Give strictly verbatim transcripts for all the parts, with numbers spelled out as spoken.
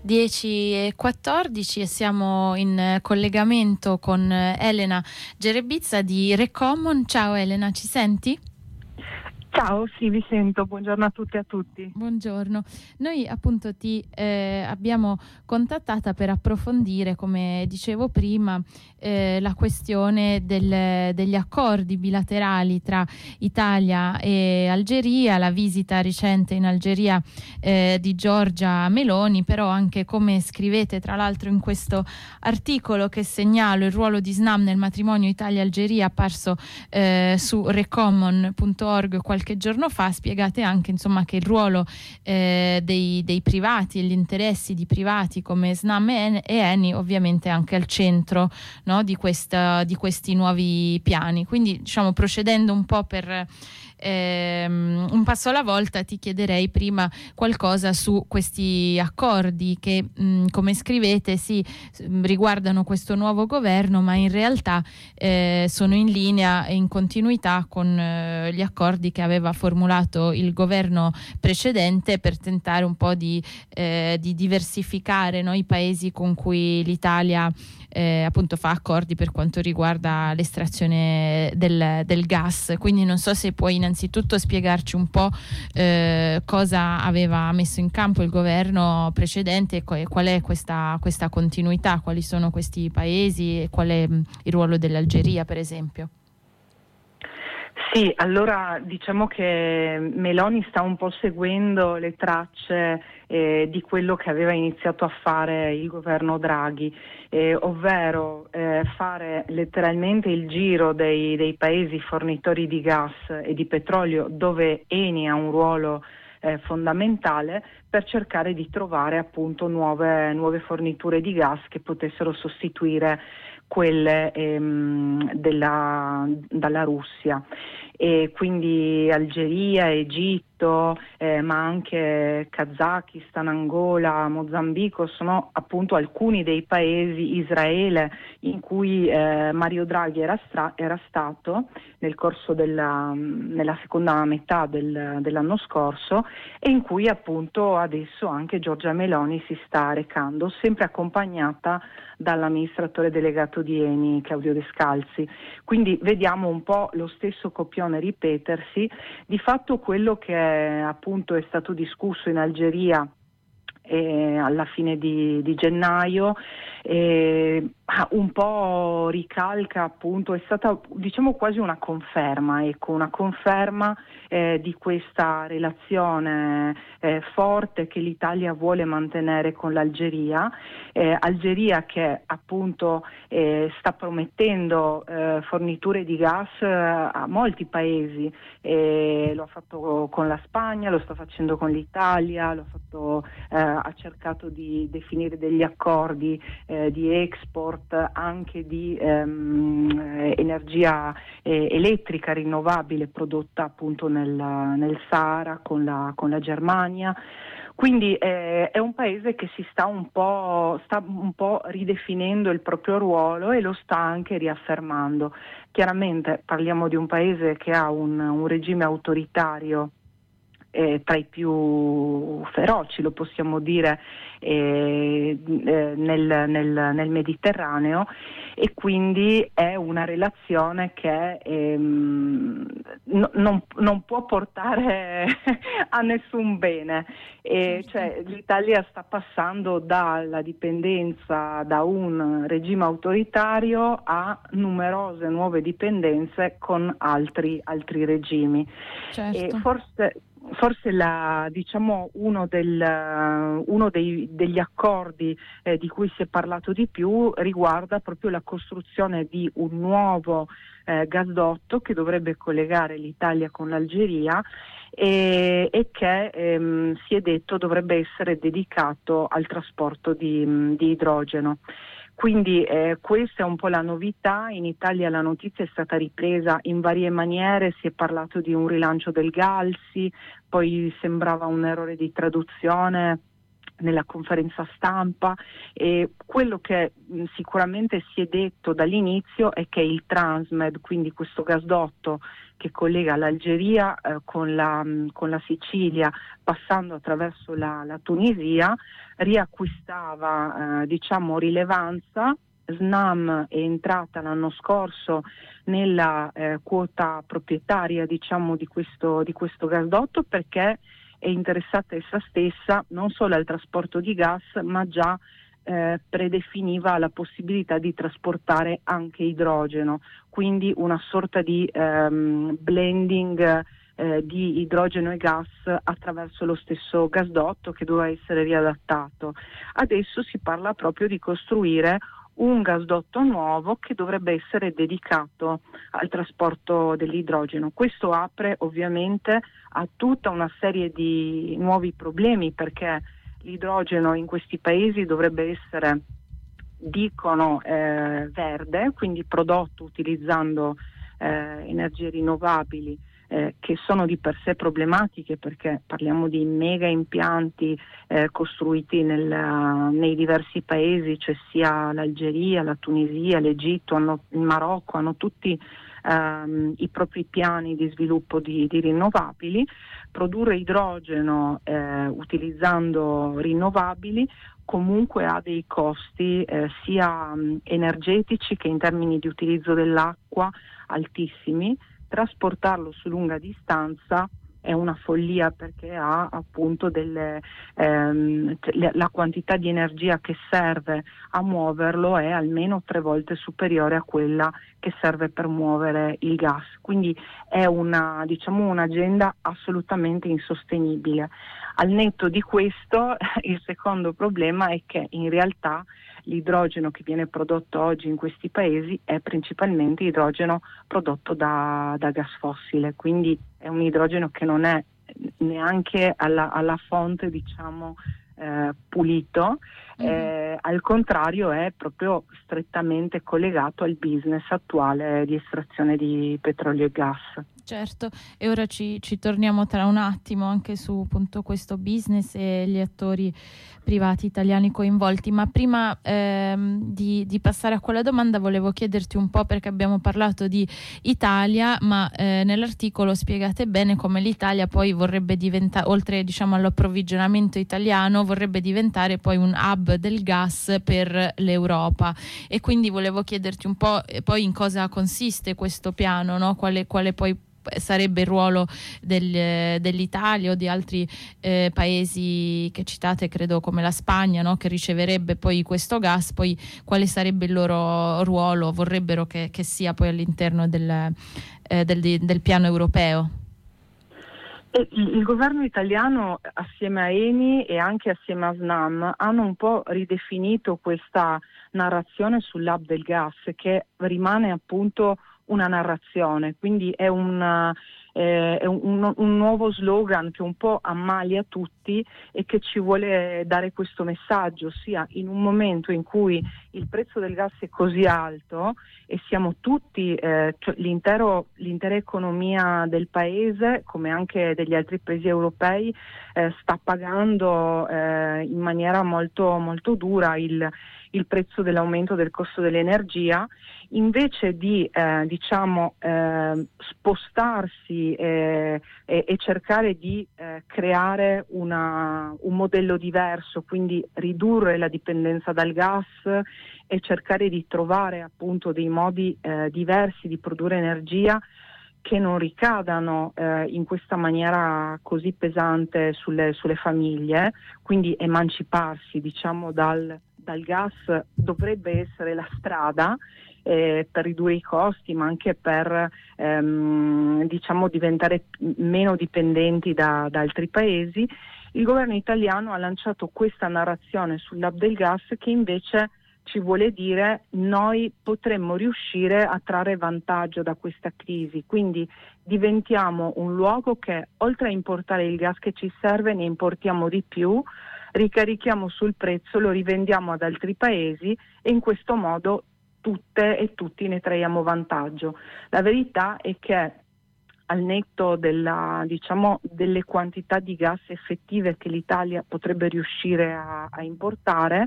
dieci e quattordici e siamo in collegamento con Elena Gerebizza di Recommon. Ciao Elena, ci senti? Ciao, sì, vi sento. Buongiorno a tutti e a tutti. Buongiorno. Noi appunto ti eh, abbiamo contattata per approfondire, come dicevo prima, eh, la questione del, degli accordi bilaterali tra Italia e Algeria, la visita recente in Algeria eh, di Giorgia Meloni, però anche, come scrivete tra l'altro in questo articolo che segnalo, il ruolo di Snam nel matrimonio Italia-Algeria, apparso eh, su recommon punto org qualche giorno fa. Spiegate anche insomma che il ruolo eh, dei, dei privati e gli interessi di privati come Snam e, e Eni ovviamente anche al centro, no, di, questa, di questi nuovi piani. Quindi diciamo, procedendo un po' per ehm, un passo alla volta, ti chiederei prima qualcosa su questi accordi che mh, come scrivete sì, riguardano questo nuovo governo, ma in realtà eh, sono in linea e in continuità con eh, gli accordi che aveva formulato il governo precedente per tentare un po' di, eh, di diversificare, no, i paesi con cui l'Italia eh, appunto fa accordi per quanto riguarda l'estrazione del, del gas. Quindi non so se puoi innanzitutto spiegarci un po' eh, cosa aveva messo in campo il governo precedente e qual è questa, questa continuità, quali sono questi paesi e qual è il ruolo dell'Algeria, per esempio. Sì, allora diciamo che Meloni sta un po' seguendo le tracce eh, di quello che aveva iniziato a fare il governo Draghi, eh, ovvero eh, fare letteralmente il giro dei, dei paesi fornitori di gas e di petrolio dove Eni ha un ruolo eh, fondamentale, per cercare di trovare appunto nuove, nuove forniture di gas che potessero sostituire quelle ehm, della, dalla Russia. E quindi Algeria, Egitto, eh, ma anche Kazakistan, Angola, Mozambico sono appunto alcuni dei paesi, Israele, in cui eh, Mario Draghi era, stra- era stato nel corso della nella seconda metà del, dell'anno scorso, e in cui appunto adesso anche Giorgia Meloni si sta recando, sempre accompagnata dall'amministratore delegato di Eni, Claudio Descalzi. Quindi vediamo un po' lo stesso copione ripetersi. Di fatto quello che è, appunto è stato discusso in Algeria eh, alla fine di, di gennaio eh, un po' ricalca, appunto, è stata diciamo quasi una conferma, ecco, una conferma eh, di questa relazione eh, forte che l'Italia vuole mantenere con l'Algeria, eh, Algeria che appunto eh, sta promettendo eh, forniture di gas eh, a molti paesi, eh, lo ha fatto con la Spagna, lo sta facendo con l'Italia, lo ha fatto, eh, ha cercato di definire degli accordi eh, di export anche di ehm, energia eh, elettrica rinnovabile prodotta appunto nel, nel Sahara con la, con la Germania. Quindi eh, è un paese che si sta un po' sta un po' ridefinendo il proprio ruolo e lo sta anche riaffermando. Chiaramente parliamo di un paese che ha un, un regime autoritario Eh, tra i più feroci, lo possiamo dire, eh, eh, nel, nel, nel Mediterraneo, e quindi è una relazione che ehm, no, non, non può portare a nessun bene. E cioè, l'Italia sta passando dalla dipendenza da un regime autoritario a numerose nuove dipendenze con altri, altri regimi. Certo. E forse Forse la, diciamo, uno, del, uno dei, degli accordi eh, di cui si è parlato di più riguarda proprio la costruzione di un nuovo eh, gasdotto che dovrebbe collegare l'Italia con l'Algeria e, e che ehm, si è detto dovrebbe essere dedicato al trasporto di, di idrogeno. Quindi eh, questa è un po' la novità. In Italia la notizia è stata ripresa in varie maniere, si è parlato di un rilancio del Galsi, poi sembrava un errore di traduzione nella conferenza stampa, e quello che mh, sicuramente si è detto dall'inizio è che il Transmed, quindi questo gasdotto che collega l'Algeria eh, con, la, mh, con la Sicilia passando attraverso la, la Tunisia, riacquistava eh, diciamo rilevanza. Snam è entrata l'anno scorso nella eh, quota proprietaria diciamo di questo, di questo gasdotto, perché è interessata essa stessa non solo al trasporto di gas, ma già eh, predefiniva la possibilità di trasportare anche idrogeno, quindi una sorta di ehm, blending eh, di idrogeno e gas attraverso lo stesso gasdotto che doveva essere riadattato. Adesso si parla proprio di costruire un gasdotto nuovo che dovrebbe essere dedicato al trasporto dell'idrogeno. Questo apre ovviamente a tutta una serie di nuovi problemi, perché l'idrogeno in questi paesi dovrebbe essere, dicono, eh, verde, quindi prodotto utilizzando eh, energie rinnovabili, Eh, che sono di per sé problematiche, perché parliamo di mega impianti eh, costruiti nel, nei diversi paesi, cioè sia l'Algeria, la Tunisia, l'Egitto, hanno, il Marocco, hanno tutti ehm, i propri piani di sviluppo di, di rinnovabili. Produrre idrogeno eh, utilizzando rinnovabili comunque ha dei costi eh, sia mh, energetici che in termini di utilizzo dell'acqua altissimi. Trasportarlo su lunga distanza è una follia, perché ha appunto delle ehm, la quantità di energia che serve a muoverlo è almeno tre volte superiore a quella che serve per muovere il gas, quindi è una diciamo un'agenda assolutamente insostenibile. Al netto di questo, il secondo problema è che in realtà l'idrogeno che viene prodotto oggi in questi paesi è principalmente idrogeno prodotto da, da gas fossile, quindi è un idrogeno che non è neanche alla, alla fonte diciamo eh, pulito, mm-hmm. eh, al contrario è proprio strettamente collegato al business attuale di estrazione di petrolio e gas. Certo, e ora ci, ci torniamo tra un attimo anche su appunto questo business e gli attori privati italiani coinvolti, ma prima ehm, di, di passare a quella domanda volevo chiederti un po', perché abbiamo parlato di Italia, ma eh, nell'articolo spiegate bene come l'Italia poi vorrebbe diventare, oltre diciamo all'approvvigionamento italiano, vorrebbe diventare poi un hub del gas per l'Europa, e quindi volevo chiederti un po' eh, poi in cosa consiste questo piano, no? Quale, quale poi sarebbe il ruolo del, dell'Italia o di altri eh, paesi che citate, credo come la Spagna, no? Che riceverebbe poi questo gas, poi quale sarebbe il loro ruolo, vorrebbero che, che sia poi all'interno del, eh, del, del piano europeo? Il, il governo italiano assieme a Eni e anche assieme a Snam hanno un po' ridefinito questa narrazione sull'hub del gas, che rimane appunto una narrazione, quindi è, un, eh, è un, un nuovo slogan che un po' ammalia tutti e che ci vuole dare questo messaggio, ossia in un momento in cui il prezzo del gas è così alto e siamo tutti, eh, cioè l'intero, l'intera economia del paese, come anche degli altri paesi europei, eh, sta pagando eh, in maniera molto, molto dura il, il prezzo dell'aumento del costo dell'energia. Invece di eh, diciamo eh, spostarsi eh, e, e cercare di eh, creare una, un modello diverso, quindi ridurre la dipendenza dal gas e cercare di trovare appunto dei modi eh, diversi di produrre energia che non ricadano eh, in questa maniera così pesante sulle, sulle famiglie, quindi emanciparsi diciamo dal, dal gas dovrebbe essere la strada eh, per ridurre i costi, ma anche per ehm, diciamo diventare meno dipendenti da, da altri paesi. Il governo italiano ha lanciato questa narrazione sull'hub del gas che invece ci vuole dire noi potremmo riuscire a trarre vantaggio da questa crisi, quindi diventiamo un luogo che oltre a importare il gas che ci serve ne importiamo di più, ricarichiamo sul prezzo, lo rivendiamo ad altri paesi e in questo modo tutte e tutti ne traiamo vantaggio. La verità è che al netto della, diciamo, delle quantità di gas effettive che l'Italia potrebbe riuscire a, a importare.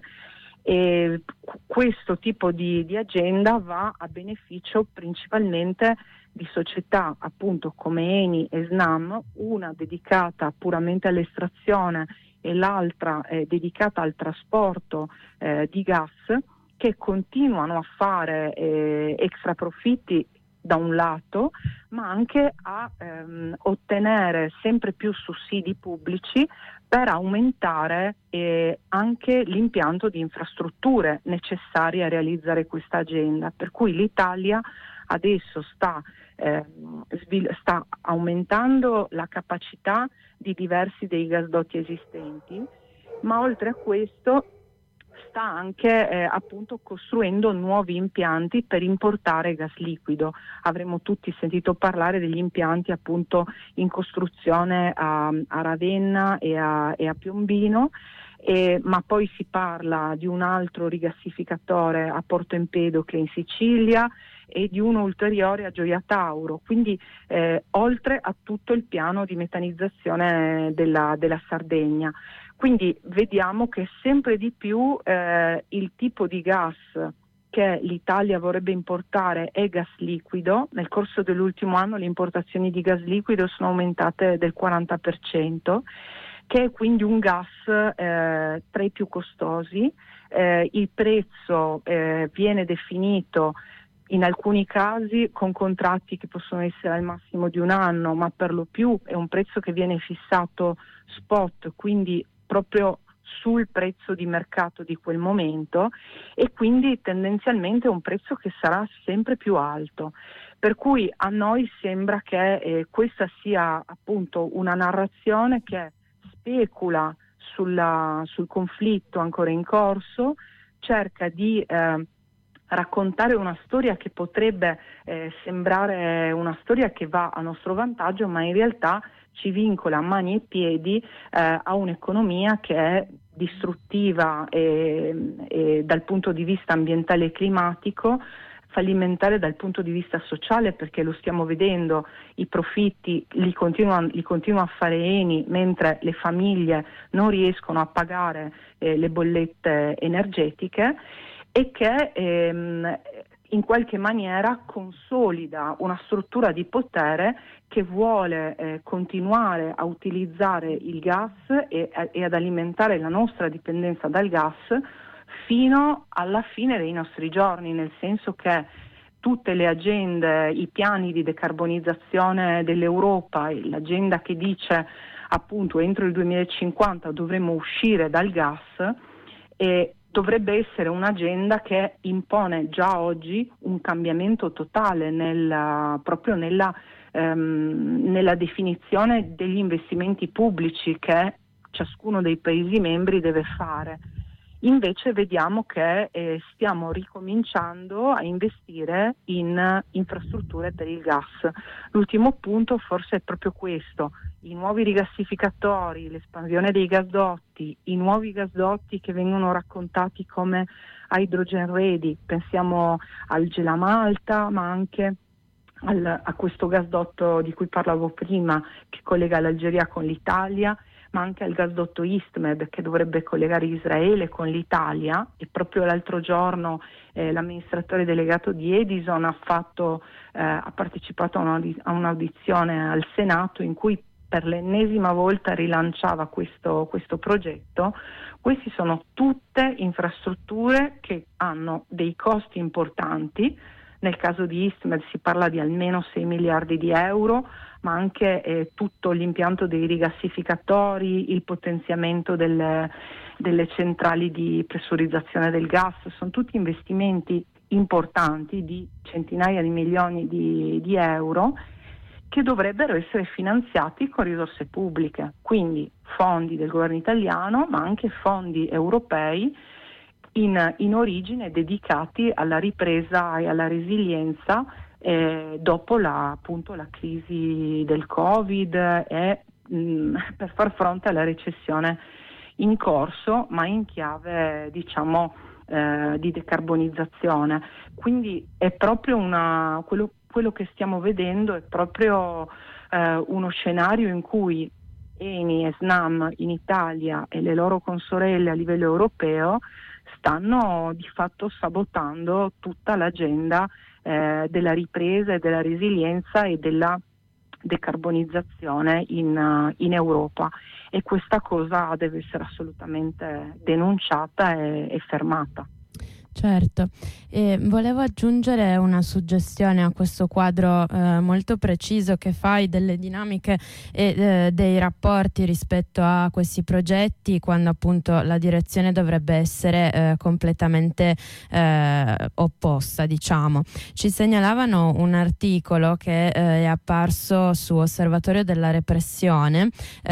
E questo tipo di, di agenda va a beneficio principalmente di società appunto come Eni e Snam, una dedicata puramente all'estrazione e l'altra eh, dedicata al trasporto eh, di gas, che continuano a fare eh, extra profitti da un lato, ma anche a ehm, ottenere sempre più sussidi pubblici per aumentare eh, anche l'impianto di infrastrutture necessarie a realizzare questa agenda. Per cui l'Italia adesso sta, eh, svil- sta aumentando la capacità di diversi dei gasdotti esistenti, ma oltre a questo sta anche eh, appunto costruendo nuovi impianti per importare gas liquido. Avremo tutti sentito parlare degli impianti appunto in costruzione a, a Ravenna e a, e a Piombino, eh, ma poi si parla di un altro rigassificatore a Porto Empedocle in Sicilia e di uno ulteriore a Gioia Tauro, quindi eh, oltre a tutto il piano di metanizzazione della, della Sardegna. Quindi vediamo che sempre di più eh, il tipo di gas che l'Italia vorrebbe importare è gas liquido. Nel corso dell'ultimo anno le importazioni di gas liquido sono aumentate del quaranta per cento, che è quindi un gas eh, tra i più costosi. Eh, il prezzo eh, viene definito in alcuni casi con contratti che possono essere al massimo di un anno, ma per lo più è un prezzo che viene fissato spot, quindi proprio sul prezzo di mercato di quel momento, e quindi tendenzialmente è un prezzo che sarà sempre più alto. Per cui a noi sembra che eh, questa sia appunto una narrazione che specula sulla, sul conflitto ancora in corso, cerca di eh, raccontare una storia che potrebbe eh, sembrare una storia che va a nostro vantaggio, ma in realtà ci vincola a mani e piedi eh, a un'economia che è distruttiva e, e dal punto di vista ambientale e climatico, fallimentare dal punto di vista sociale, perché lo stiamo vedendo, i profitti li continua, li continua a fare Eni, mentre le famiglie non riescono a pagare eh, le bollette energetiche, e che ehm, in qualche maniera consolida una struttura di potere che vuole eh, continuare a utilizzare il gas e, e ad alimentare la nostra dipendenza dal gas fino alla fine dei nostri giorni, nel senso che tutte le agende, i piani di decarbonizzazione dell'Europa, l'agenda che dice appunto entro il duemilacinquanta dovremo uscire dal gas, e dovrebbe essere un'agenda che impone già oggi un cambiamento totale nella, proprio nella, ehm, nella definizione degli investimenti pubblici che ciascuno dei Paesi membri deve fare. Invece vediamo che eh, stiamo ricominciando a investire in infrastrutture per il gas. L'ultimo punto forse è proprio questo: i nuovi rigassificatori, l'espansione dei gasdotti, i nuovi gasdotti che vengono raccontati come hydrogen ready, pensiamo al Gelamalta, ma anche al, a questo gasdotto di cui parlavo prima che collega l'Algeria con l'Italia, ma anche al gasdotto EastMed che dovrebbe collegare Israele con l'Italia. E proprio l'altro giorno eh, l'amministratore delegato di Edison ha, fatto, eh, ha partecipato a, una, a un'audizione al Senato in cui per l'ennesima volta rilanciava questo, questo progetto. Queste sono tutte infrastrutture che hanno dei costi importanti. Nel caso di EastMed si parla di almeno sei miliardi di euro, ma anche eh, tutto l'impianto dei rigassificatori, il potenziamento delle, delle centrali di pressurizzazione del gas. Sono tutti investimenti importanti di centinaia di milioni di, di euro che dovrebbero essere finanziati con risorse pubbliche, quindi fondi del governo italiano, ma anche fondi europei in, in origine dedicati alla ripresa e alla resilienza eh, dopo la, appunto, la crisi del Covid e mh, per far fronte alla recessione in corso, ma in chiave, diciamo, eh, di decarbonizzazione. Quindi è proprio una, quello quello che stiamo vedendo è proprio eh, uno scenario in cui Eni e Snam in Italia e le loro consorelle a livello europeo stanno di fatto sabotando tutta l'agenda eh, della ripresa e della resilienza e della decarbonizzazione in, uh, in Europa, e questa cosa deve essere assolutamente denunciata e, e fermata. Certo, e volevo aggiungere una suggestione a questo quadro eh, molto preciso che fai delle dinamiche e eh, dei rapporti rispetto a questi progetti, quando appunto la direzione dovrebbe essere eh, completamente eh, opposta, diciamo. Ci segnalavano un articolo che eh, è apparso su Osservatorio della Repressione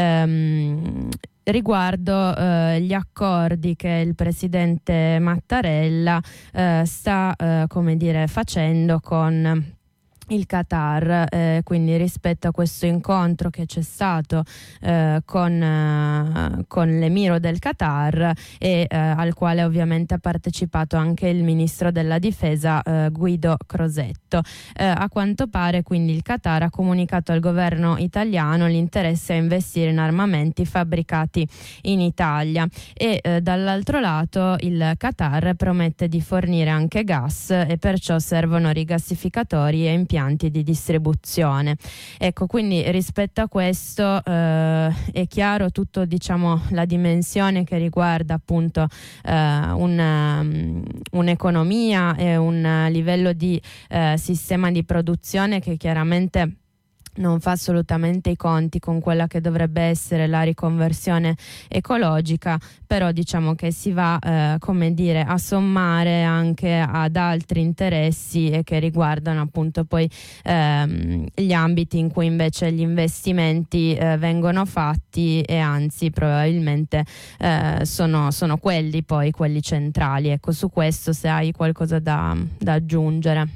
ehm, riguardo eh, gli accordi che il presidente Mattarella eh, sta eh, come dire facendo con il Qatar, eh, quindi rispetto a questo incontro che c'è stato eh, con, eh, con l'emiro del Qatar e eh, al quale ovviamente ha partecipato anche il ministro della difesa eh, Guido Crosetto. Eh, a quanto pare quindi il Qatar ha comunicato al governo italiano l'interesse a investire in armamenti fabbricati in Italia e eh, dall'altro lato il Qatar promette di fornire anche gas e perciò servono rigassificatori e impianti di distribuzione. Ecco, quindi rispetto a questo eh, è chiaro tutto, diciamo, la dimensione che riguarda appunto eh, un, um, un'economia e un livello di eh, sistema di produzione che chiaramente non fa assolutamente i conti con quella che dovrebbe essere la riconversione ecologica, però diciamo che si va eh, come dire a sommare anche ad altri interessi e che riguardano appunto poi ehm, gli ambiti in cui invece gli investimenti eh, vengono fatti e anzi probabilmente eh, sono, sono quelli poi quelli centrali. Ecco, su questo se hai qualcosa da, da aggiungere.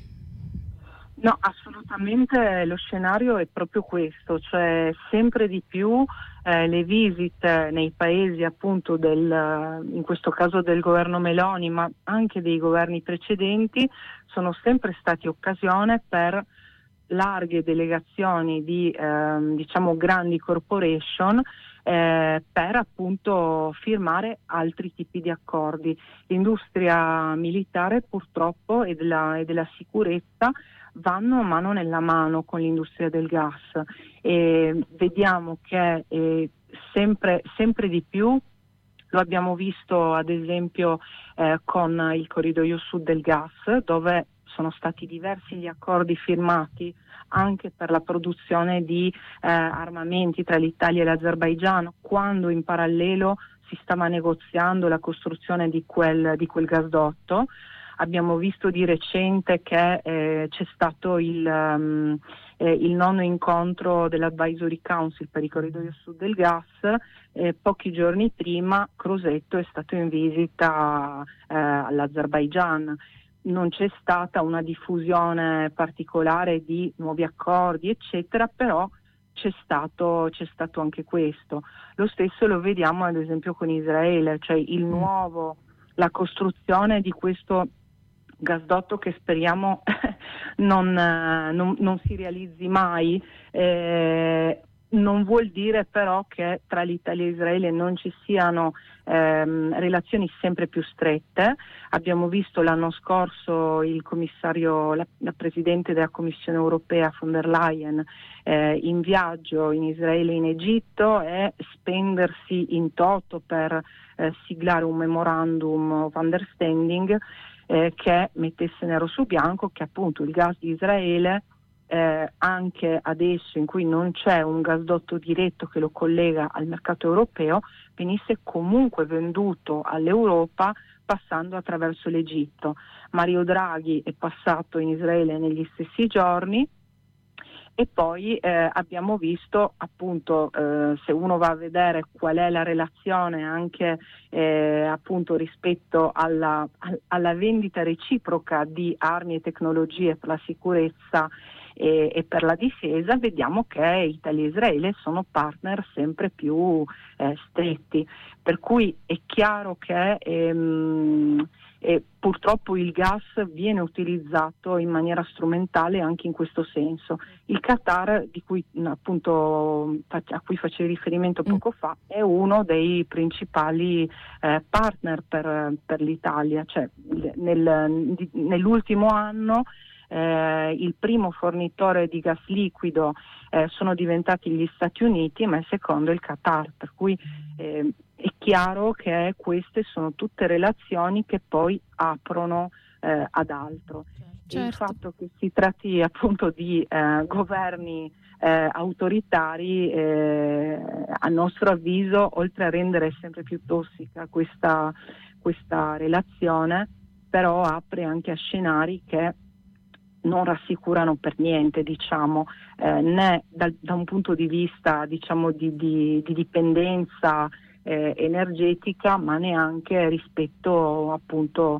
No, assolutamente lo scenario è proprio questo, cioè sempre di più eh, le visite nei paesi appunto del, in questo caso del governo Meloni, ma anche dei governi precedenti, sono sempre stati occasione per larghe delegazioni di eh, diciamo grandi corporation eh, per appunto firmare altri tipi di accordi. L'industria militare purtroppo e della, e della sicurezza vanno mano nella mano con l'industria del gas e vediamo che eh, sempre, sempre di più, lo abbiamo visto ad esempio eh, con il corridoio sud del gas, dove sono stati diversi gli accordi firmati anche per la produzione di eh, armamenti tra l'Italia e l'Azerbaigian, quando in parallelo si stava negoziando la costruzione di quel, di quel gasdotto. Abbiamo visto di recente che eh, c'è stato il, um, eh, il nono incontro dell'Advisory Council per il corridoio sud del gas. Eh, pochi giorni prima Crosetto è stato in visita eh, all'Azerbaigian. Non c'è stata una diffusione particolare di nuovi accordi, eccetera, però c'è stato, c'è stato anche questo. Lo stesso lo vediamo ad esempio con Israele, cioè il nuovo, la costruzione di questo gasdotto che speriamo non, non, non si realizzi mai. Eh, non vuol dire però che tra l'Italia e Israele non ci siano ehm, relazioni sempre più strette. Abbiamo visto l'anno scorso il commissario, la, la presidente della Commissione europea von der Leyen eh, in viaggio in Israele e in Egitto e spendersi in toto per eh, siglare un memorandum of understanding eh, che mettesse nero su bianco che appunto il gas di Israele Eh, anche adesso in cui non c'è un gasdotto diretto che lo collega al mercato europeo, venisse comunque venduto all'Europa passando attraverso l'Egitto. Mario Draghi è passato in Israele negli stessi giorni e poi eh, abbiamo visto appunto eh, se uno va a vedere qual è la relazione anche eh, appunto rispetto alla, alla vendita reciproca di armi e tecnologie per la sicurezza e, e per la difesa, vediamo che Italia e Israele sono partner sempre più eh, stretti, per cui è chiaro che ehm, e purtroppo il gas viene utilizzato in maniera strumentale anche in questo senso. Il Qatar, di cui appunto a cui facevi riferimento poco fa, è uno dei principali eh, partner per, per l'Italia, cioè nel, nell'ultimo anno eh, il primo fornitore di gas liquido eh, sono diventati gli Stati Uniti, ma il secondo il Qatar, per cui eh, è chiaro che queste sono tutte relazioni che poi aprono eh, ad altro. Certo. Il fatto che si tratti appunto di eh, governi eh, autoritari, eh, a nostro avviso, oltre a rendere sempre più tossica questa, questa relazione, però apre anche a scenari che non rassicurano per niente, diciamo, eh, né dal, da un punto di vista, diciamo, di, di, di dipendenza eh, energetica, ma neanche rispetto appunto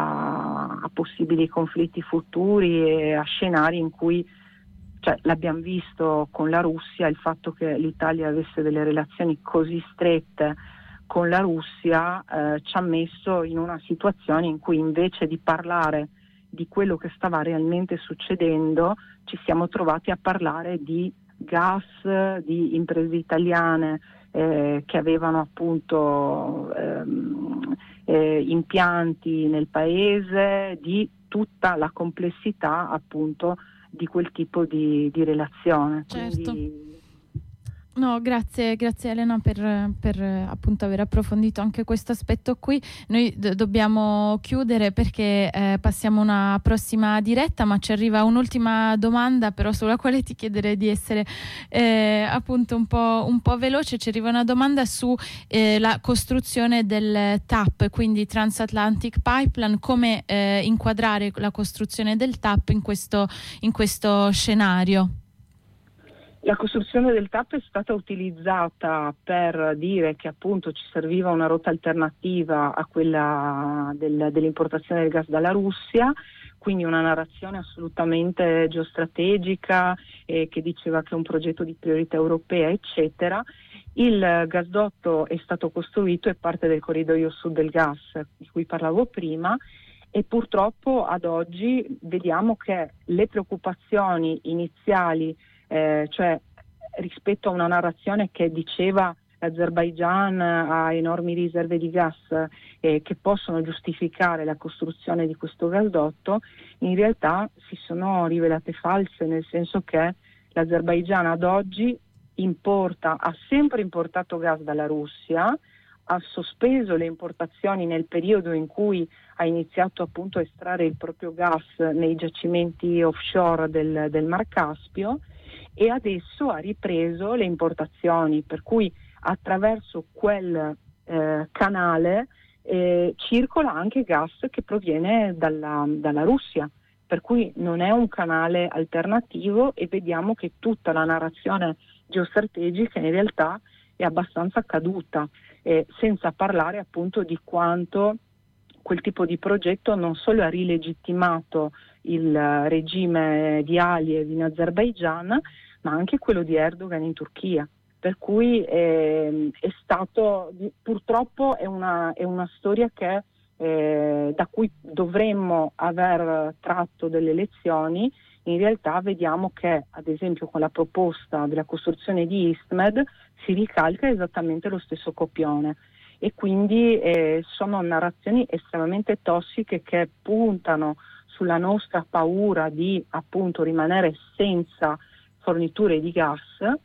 a, a possibili conflitti futuri e a scenari in cui, cioè, l'abbiamo visto con la Russia, il fatto che l'Italia avesse delle relazioni così strette con la Russia eh, ci ha messo in una situazione in cui, invece di parlare di quello che stava realmente succedendo, ci siamo trovati a parlare di gas, di imprese italiane eh, che avevano appunto ehm, eh, impianti nel paese, di tutta la complessità appunto di quel tipo di, di relazione. Certo. Quindi, No, grazie, grazie Elena per, per appunto aver approfondito anche questo aspetto qui. Noi d- dobbiamo chiudere perché eh, passiamo a una prossima diretta, ma ci arriva un'ultima domanda però sulla quale ti chiederei di essere eh, appunto un po', un po' veloce. Ci arriva una domanda su eh, la costruzione del T A P, quindi Transatlantic Pipeline, come eh, inquadrare la costruzione del T A P in questo, in questo scenario. La costruzione del T A P è stata utilizzata per dire che appunto ci serviva una rotta alternativa a quella del, dell'importazione del gas dalla Russia, quindi una narrazione assolutamente geostrategica eh, che diceva che è un progetto di priorità europea, eccetera. Il gasdotto è stato costruito, è parte del corridoio sud del gas di cui parlavo prima, e purtroppo ad oggi vediamo che le preoccupazioni iniziali, Eh, cioè rispetto a una narrazione che diceva l'Azerbaigian ha enormi riserve di gas eh, che possono giustificare la costruzione di questo gasdotto, in realtà si sono rivelate false, nel senso che l'Azerbaigian ad oggi importa, ha sempre importato gas dalla Russia, ha sospeso le importazioni nel periodo in cui ha iniziato appunto a estrarre il proprio gas nei giacimenti offshore del, del Mar Caspio, e adesso ha ripreso le importazioni, per cui attraverso quel eh, canale eh, circola anche gas che proviene dalla, dalla Russia, per cui non è un canale alternativo, e vediamo che tutta la narrazione geostrategica in realtà è abbastanza caduta, eh, senza parlare appunto di quanto quel tipo di progetto non solo ha rilegittimato il regime di Aliyev in Azerbaigian, ma anche quello di Erdogan in Turchia. Per cui eh, è stato, purtroppo è una, è una storia che, eh, da cui dovremmo aver tratto delle lezioni. In realtà vediamo che, ad esempio, con la proposta della costruzione di EastMed si ricalca esattamente lo stesso copione, e quindi eh, sono narrazioni estremamente tossiche che puntano sulla nostra paura di appunto rimanere senza forniture di gas,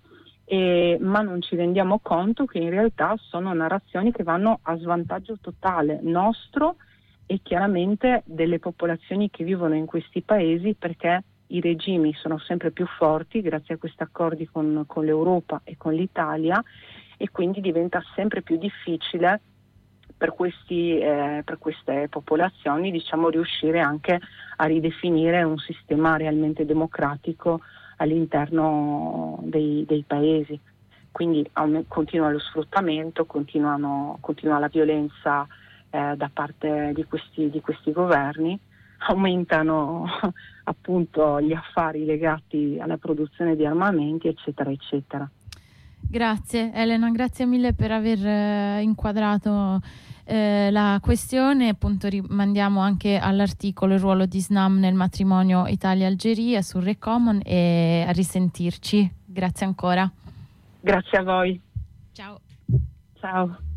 eh, ma non ci rendiamo conto che in realtà sono narrazioni che vanno a svantaggio totale nostro e chiaramente delle popolazioni che vivono in questi paesi, perché i regimi sono sempre più forti grazie a questi accordi con, con l'Europa e con l'Italia, e quindi diventa sempre più difficile per, questi, eh, per queste popolazioni, diciamo, riuscire anche a ridefinire un sistema realmente democratico all'interno dei, dei paesi. Quindi um, continua lo sfruttamento, continuano, continua la violenza eh, da parte di questi, di questi governi, aumentano appunto gli affari legati alla produzione di armamenti, eccetera, eccetera. Grazie Elena, grazie mille per aver eh, inquadrato eh, la questione, appunto rimandiamo anche all'articolo il ruolo di Snam nel matrimonio Italia-Algeria sul Recommon, e a risentirci. Grazie ancora. Grazie a voi. Ciao. Ciao.